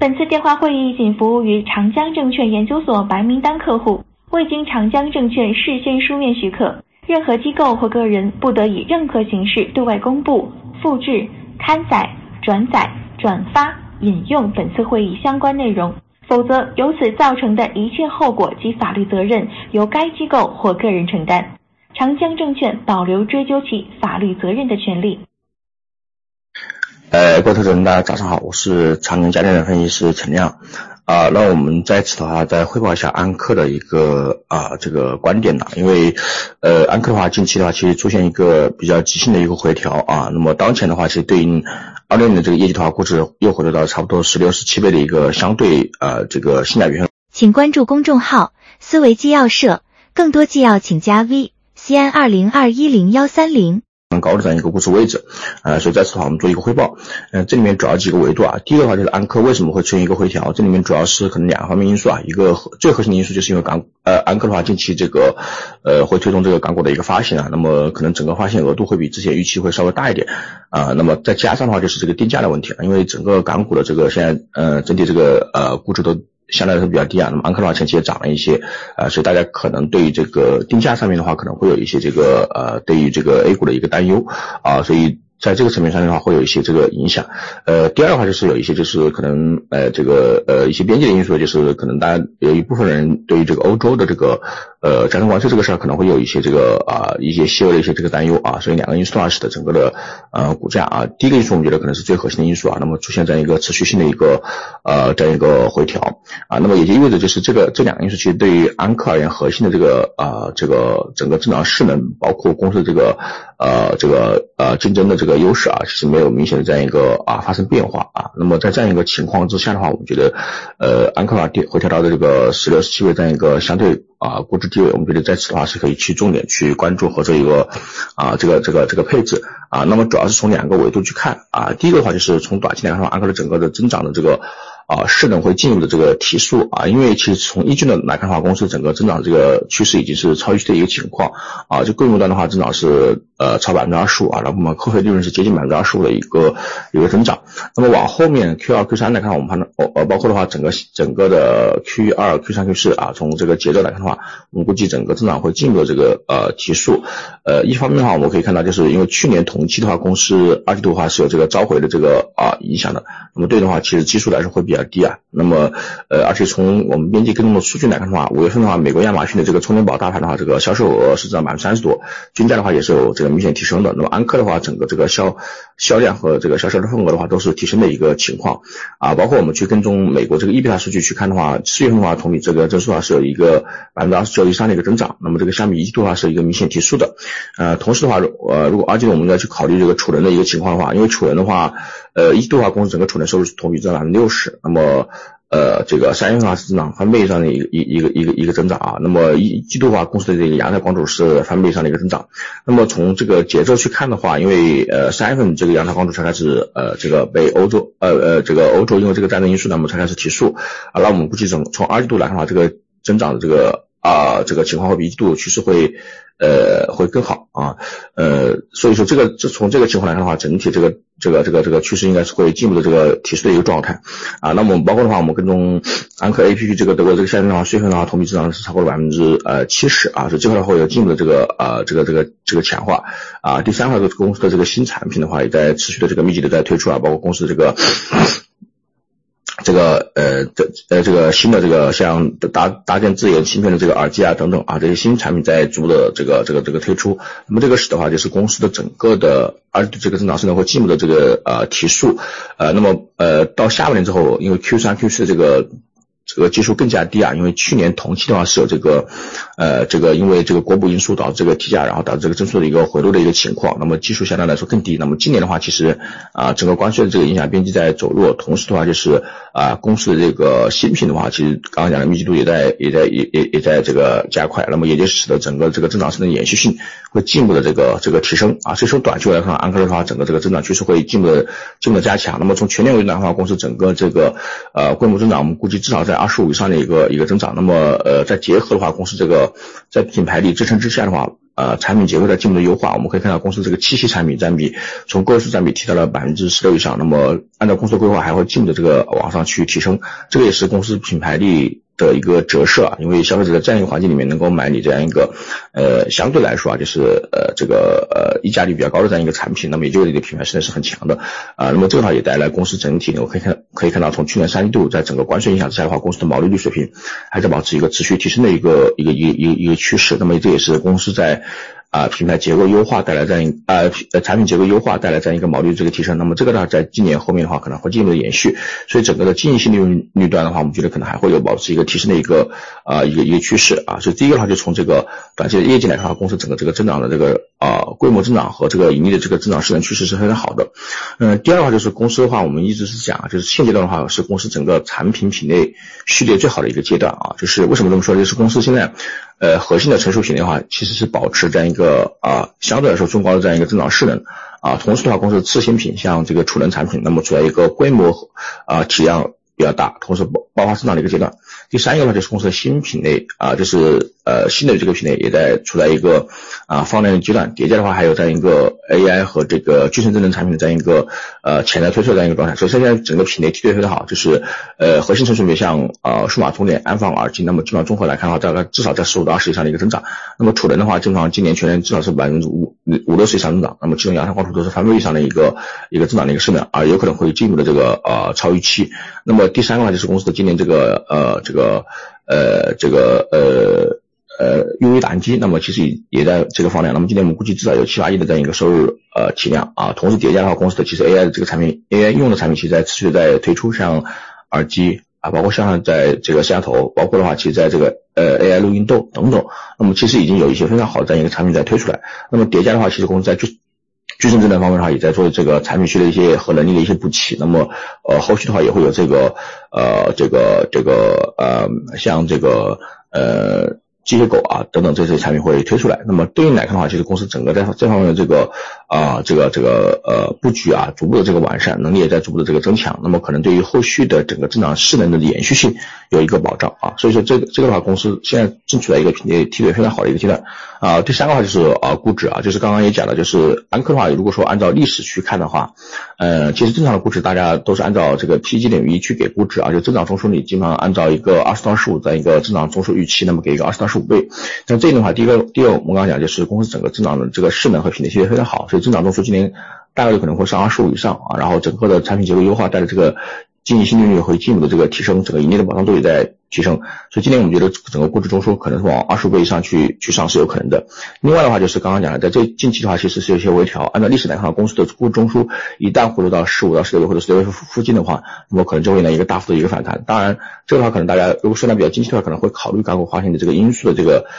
本次电话会议仅服务于长江证券研究所白名单客户，未经长江证券事先书面许可，任何机构或个人不得以任何形式对外公布、复制、刊载、转载、转发、引用本次会议相关内容，否则由此造成的一切后果及法律责任由该机构或个人承担。长江证券保留追究其法律责任的权利。 各位投资人大家早上好，我是长江家电的分析师陈亮。那我们在此的话再汇报一下安科的一个这个观点因为安科的话近期的话其实出现一个比较急性的一个回调那么当前的话其实对应20年的这个业绩的话估值又回落到差不多16、17倍的一个相对这个性价比。 请关注公众号思维纪要社，更多纪要请加 VCN20210130。 高的这样一个估值位置，所以在此的话我们做一个汇报。这里面主要几个维度第一个的话就是安科为什么会出现一个回调，这里面主要是可能两个方面因素一个最核心的因素就是因为安科的话近期这个会推动这个港股的一个发行那么可能整个发行额度会比之前预期会稍微大一点那么再加上的话就是这个定价的问题因为整个港股的这个现在整体这个估值都相对来说比较低那么安科的话前期也涨了一些所以大家可能对于这个定价上面的话可能会有一些这个对于这个 A 股的一个担忧所以在这个层面上的话会有一些这个影响。第二的话就是有一些就是可能这个一些边际的因素，就是可能大家有一部分人对于这个欧洲的这个加征关税这个事儿可能会有一些这个一些细微的一些这个担忧所以两个因素的话使得整个的股价第一个因素我们觉得可能是最核心的因素那么出现这样一个持续性的一个这样一个回调那么也就意味着就是这两个因素其实对于安科而言核心的这个整个增长势能包括公司的这个竞争的这个优势其实没有明显的这样一个发生变化那么在这样一个情况之下的话我们觉得安科回调到的这个16、17倍这样一个相对估值地位，我们觉得在此的话是可以去重点去关注和这一个这个配置那么主要是从两个维度去看第一个的话就是从短期来看的话安科的整个的增长的这个势能会进一步的这个提速因为其实从一季度来看的话公司整个增长这个趋势已经是超预期的一个情况就规模端的话增长是超 25% 然后我们扣非利润是接近 25% 的一个增长。那么往后面 Q2 Q3 来看我们判断包括的话整个的 Q2 Q3 Q4 从这个节奏来看的话我们估计整个增长会进一步的这个提速一方面的话我们可以看到就是因为去年同期的话公司二季度的话是有这个召回的这个影响的那么对的话其实基数来说会比较低那么而且从我们边际跟踪的数据来看的话5月份的话美国亚马逊的这个充电宝大盘的话这个销售额是占 30% 多均价的话也是有这个明显提升的那么安科的话整个这个销量和这个销售的份额的话都是提升的一个情况包括我们去跟踪美国这个 EBITDA 数据去看的话4月份的话同比这个增速是有一个 29% 以上的一个增长那么这个相比一季度的话是一个明显提速的同时的话如果二季度我们要去考虑这个储能的一个情况的话因为储能的话一季度的话公司整个储能收入是同比增长 60%那么这个3月份的话是增长翻倍以上的一个增长那么一季度的话公司的这个阳台光储是翻倍以上的一个增长那么从这个节奏去看的话因为3月份这个阳台光储才开始这个被欧洲这个欧洲因为这个战争因素那么才开始提速那我们估计从二季度来看的话这个增长的这个情况会比一季度趋势会更好所以说从这个情况来看的话整体这个趋势应该是会进一步的这个提速的一个状态那么包括的话我们跟踪安科 APP 这个德国这个下面的话4月份的话同比增长是超过了 70% 所以这块的话会有进一步的这个强化第三块公司的这个新产品的话也在持续的这个密集的在推出包括公司的这个新的这个像搭建自研芯片的这个耳机等等这些新产品在逐步的这个推出那么这个使的话就是公司的整个的这个增长势能会进一步的这个提速那么到下半年之后因为 Q3 Q4 的这个基数更加低因为去年同期的话是有这个因为这个国补因素导致这个提价然后导致这个增速的一个回落的一个情况那么基数相对来说更低那么今年的话其实整个关税的这个影响边际在走弱同时的话就是公司的这个新品的话其实刚刚讲的密集度也在这个加快那么也就使得整个这个增长势能延续性会进一步的这个提升所以说短期来看安科的话整个这个增长趋势会进一步的加强那么从全年为例的话公司整个这个规模增长我们估计至少在25以上的一个增长那么再结合的话公司这个在品牌力支撑之下的话产品结构在进一步的优化，我们可以看到公司这个七系产品占比从个位数占比提到了16%以上，那么按照公司的规划还会进一步的这个往上去提升，这个也是公司品牌力的一个折射啊，因为消费者在这样一个环境里面能够买你这样一个相对来说啊就是溢价率比较高的这样一个产品，那么也就你的品牌势能是很强的那么这个的话也带来公司整体我可以看到从去年3季度在整个关税影响之下的话，公司的毛利率水平还在保持一个持续提升的一个趋势，那么这也是公司在品牌结构优化带来这样产品结构优化带来这样一个毛利率这个提升，那么这个呢在今年后面的话可能会进一步的延续，所以整个的经营性利润率端的话，我们觉得可能还会有保持一个提升的一个趋势所以第一个的话就从这个短期的业绩来看的话，公司整个这个增长的这个规模增长和这个盈利的这个增长势能趋势是非常好的。第二的话就是公司的话，我们一直是讲就是现阶段的话是公司整个产品品类序列最好的一个阶段就是为什么这么说，就是公司现在核心的成熟品类的话其实是保持这样一个相对来说中高的这样一个增长势能同时的话公司的次新品像这个储能产品那么处在一个规模体量比较大，同时爆发增长的一个阶段。第三个呢就是公司的新品类就是新的这个品类也在处在一个放量的阶段，叠加的话还有这样一个 AI 和这个具身智能产品的这样一个潜在推出的这样一个状态，所以现在整个品类梯队非常好，就是核心成熟品像数码充电、安防耳机，那么基本上综合来看的话大概至少在15%到20%以上的一个增长，那么储能的话基本上今年全年至少是5%-60%以上增长，那么其中阳台光储都是翻倍以上的一个增长的一个势能有可能会进一步的这个超预期。那么第三个呢就是公司的今年这个UV 打印机，那么其实也在这个放量，那么今年我们估计至少有7-8亿的这样一个收入体量同时叠加的话，公司的其实 AI 的这个产品 AI 应用的产品其实在持续在推出，像耳机包括像在这个摄像头，包括的话其实在这个AI 录音豆等等，那么其实已经有一些非常好的这样一个产品在推出来，那么叠加的话其实公司在具身智能方面的话也在做这个产品序的一些和能力的一些补齐，那么后续的话也会有像这个机械狗等等这些产品会推出来，那么对应来看的话，其实公司整个在这方面的这个布局逐步的这个完善，能力也在逐步的这个增强，那么可能对于后续的整个增长势能的延续性有一个保障所以说这个的话，公司现在正处在一个品类梯队非常好的一个阶段第三个话就是估值就是刚刚也讲了，就是安科的话，如果说按照历史去看的话，其实正常的估值大家都是按照这个 P/E 等于1去给估值就增长中枢你基本上按照一个20到15的一个增长中枢预期，那么给一个20到15倍。但这一的话，第二我们刚刚讲就是公司整个增长的这个势能和品类梯队非常好，所以增长中枢今年大概率可能会上25以上然后整个的产品结构优化带来这个经营性利率会进一步的这个提升，整个盈利的保障度也在提升，所以今年我们觉得整个估值中枢可能是往20倍以上去上是有可能的。另外的话就是刚刚讲的，在这近期的话其实是有一些微调，按照历史来看，公司的估值中枢一旦回落到15到16倍或者16倍附近的话，那么可能就会有一个大幅的一个反弹。当然这个的话可能大家如果说呢比较近期的话，可能会考虑港股滑行的这个因素的这个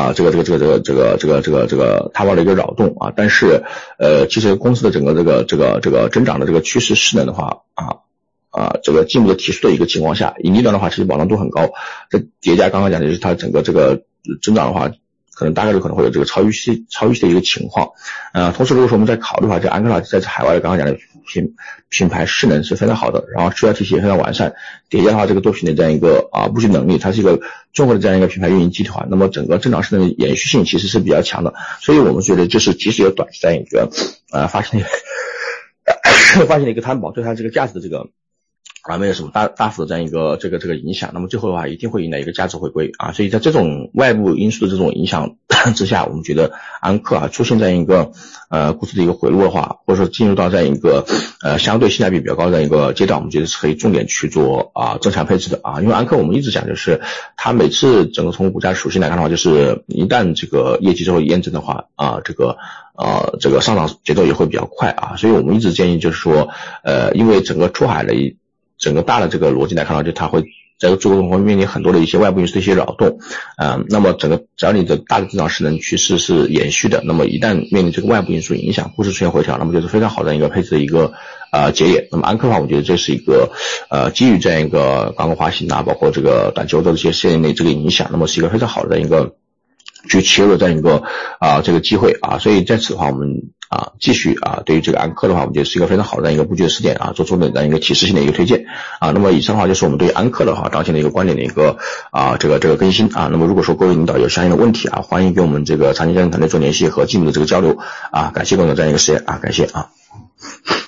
它的一个扰动但是其实公司的整个这个增长的这个趋势势能的话这个进一步的提速的一个情况下，盈利端的话其实保障度很高，这叠加刚刚讲的就是它整个这个增长的话可能大概率可能会有这个超预期的一个情况同时如果说我们在考虑的话，这安科在海外刚刚讲的品牌势能是非常好的，然后需要体系也非常完善，叠加的话这个多品的这样一个布局能力，它是一个综合的这样一个品牌运营集团，那么整个增长势能的延续性其实是比较强的，所以我们觉得就是即使有短期这样一个发现的一个摊薄，对它这个价值的这个没有什么大幅的这样一个这个影响，那么最后的话一定会迎来一个价值回归所以在这种外部因素的这种影响之下，我们觉得安科出现这样一个估值的一个回落的话，或者说进入到这样一个相对性价比比较高的一个阶段，我们觉得是可以重点去做增强配置的因为安科我们一直讲就是它每次整个从股价属性来看的话，就是一旦这个业绩之后验证的话这个上涨节奏也会比较快所以我们一直建议就是说因为整个出海的整个大的这个逻辑来看就它会在做空会面临很多的一些外部因素的一些扰动那么整个只要你的大的增长势能趋势是延续的，那么一旦面临这个外部因素影响，估值出现回调，那么就是非常好的一个配置的一个节点。那么安科的话，我觉得这是一个基于这样一个港股滑行包括这个短期欧洲的一些事件的这个影响，那么是一个非常好的一个去切入这样一个这个机会所以在此的话我们继续对于这个安克的话，我们觉得是一个非常好的一个布局的时点做出的一个提示性的一个推荐那么以上的话就是我们对于安克的话当前的一个观点的一个这个更新那么如果说各位领导有相应的问题欢迎跟我们这个长期战略团队做联系和进一步的这个交流感谢各位的这样一个时间感谢